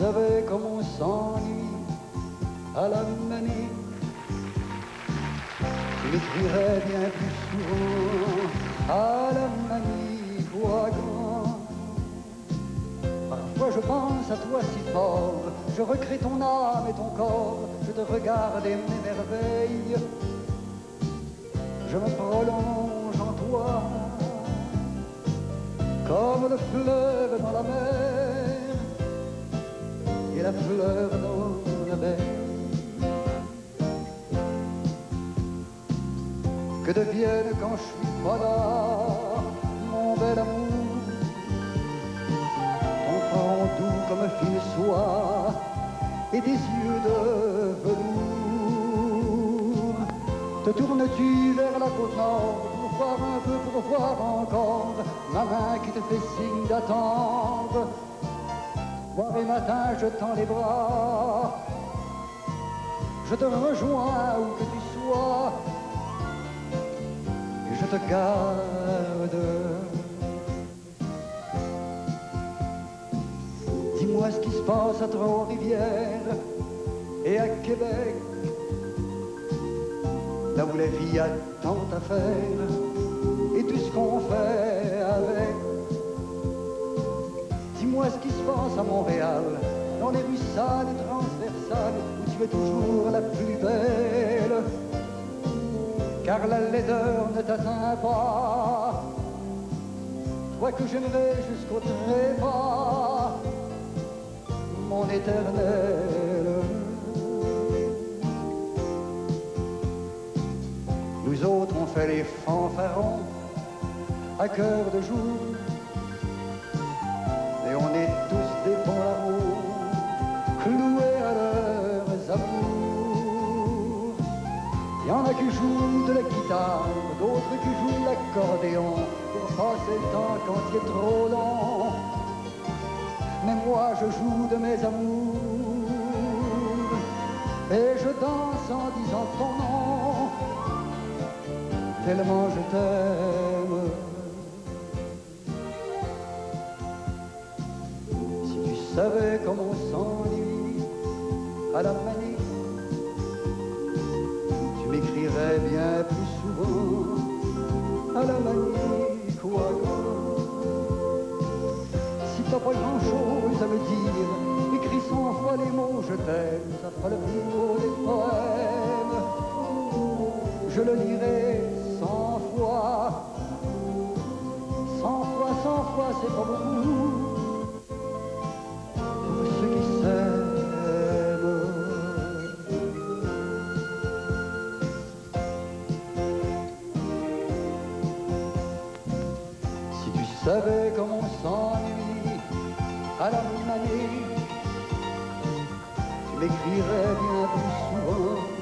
savais comme on s'ennuie à la manie, tu m'écrirais bien plus souvent à la manie qu'au grand. Parfois je pense à toi si fort, je recrée ton âme et ton corps, je te regarde et m'émerveille, je me prolonge en toi, comme le fleuve dans la mer et la fleur dans la baie. Que devienne quand je suis pas là, mon bel amour, ton front doux comme fine soie et des yeux de velours. Te tournes-tu vers la côte nord pour voir un peu, pour voir encore ma main qui te fait signe d'attendre? Soir et matin je tends les bras, je te rejoins où que tu sois, et je te garde. Dis-moi ce qui se passe à Trois-Rivières et à Québec, là où la vie a tant à faire et tout ce qu'on fait avec. Dis-moi ce qui se passe à Montréal, dans les rues sales et transversales, où tu es toujours la plus belle, car la laideur ne t'atteint pas, toi que j'aimerais jusqu'au trépas, mon éternel. Nous autres on fait les fanfarons à cœur de jour, et on est tous des bons larrons, cloués à leurs amours. Il y en a qui jouent de la guitare, d'autres qui jouent de l'accordéon, pour passer le temps quand il est trop long. Mais moi je joue de mes amours, et je danse en disant ton nom, tellement je t'aime. Tu savais comme on s'ennuie à la manie, tu m'écrirais bien plus souvent à la manie qu'au grand. Si t'as pas grand chose à me dire, écris 100 fois les mots je t'aime, ça fera le plus beau des poèmes. Je le lirai 100 fois, 100 fois, 100 fois, c'est pas beaucoup. Tu savais comme on s'ennuie à la manie, tu m'écrirais bien plus souvent